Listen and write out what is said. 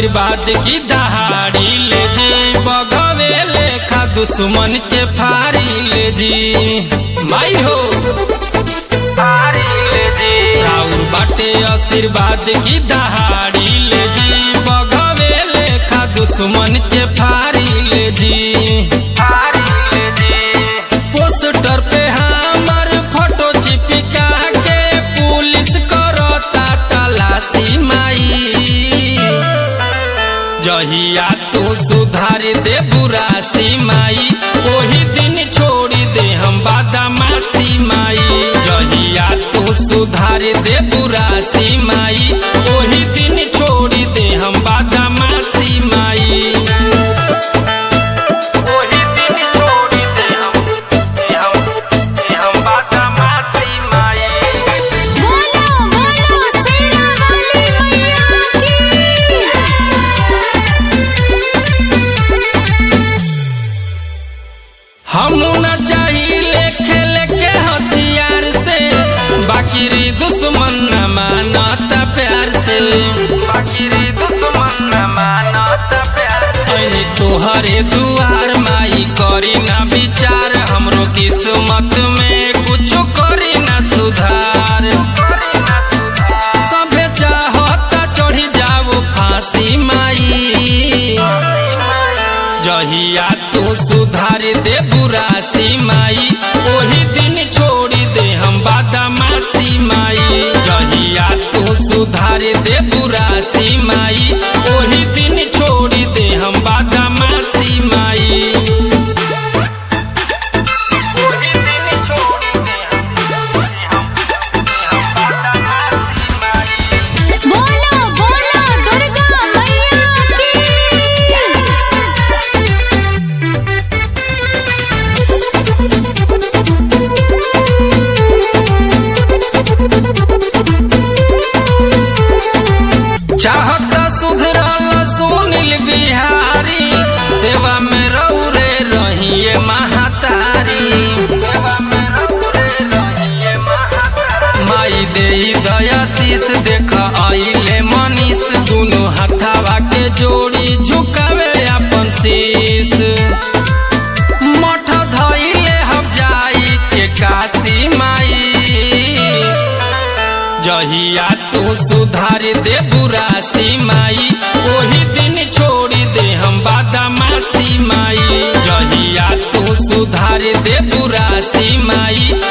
आशीर्वाद की दहाड़ी ले जी, बगवे लेखा दुश्मन के फाड़ी ले जी। माई हो फाड़ी ले जी, राउर बाटे आशीर्वाद की दहाड़ी ले जी, बगवे लेखा दुश्मन के फाड़ी ले जी। पोस्टर पे हमार फोटो चिपका के पुलिस करता तलाशी माई, जहिया तू सुधार दे बुरासी माई, वही दिन छोड़ी दे हम बदमाशी माई। जहिया तू सुधार दे बुरासी माई, वही दिन छोड़ी दे हम बदमाशी माई। वही दिन छोड़ी दे हम बदमाशी माई। बोलो बोलो शेरा वाली मैया हम न चाहिए खेल के हथियार से, बाकी रे दुश्मन न मानता प्यार से, बाकी रे दुश्मन न मानता प्यार से। तोहरे दुआर माई करी ना विचार, हमरो किस्मत में कुछ करी ना सुधार। सभे चाहता चढ़ी जाओ फांसी माई, जहिया तू सुधार दे बुरासी माई, वही दिन छोड़ी दे हम बदमाशी माई। जहिया तू सुधार दे बुरासी माई, वही दिन छोड़ी दे हम बदमाशी माई। वही दिन छोड़ी दे हम बदमाशी माई। बोलो बोलो दुर्गा मैया चाहता सुधरल सुनील बिहारी, सेवा में रौरे रहिए महातारी। माई दे दया शीस देख आइले मनीष, दुनु हथावा के जोड़ी झुकावे अपन शीस। मठ धइले हम जाई के काशी माई, जहिया तू सुधार दे बुरासी माई, वही दिन छोड़ी दे हम बदमाशी माई। जहिया तू सुधार दे बुरासी माई,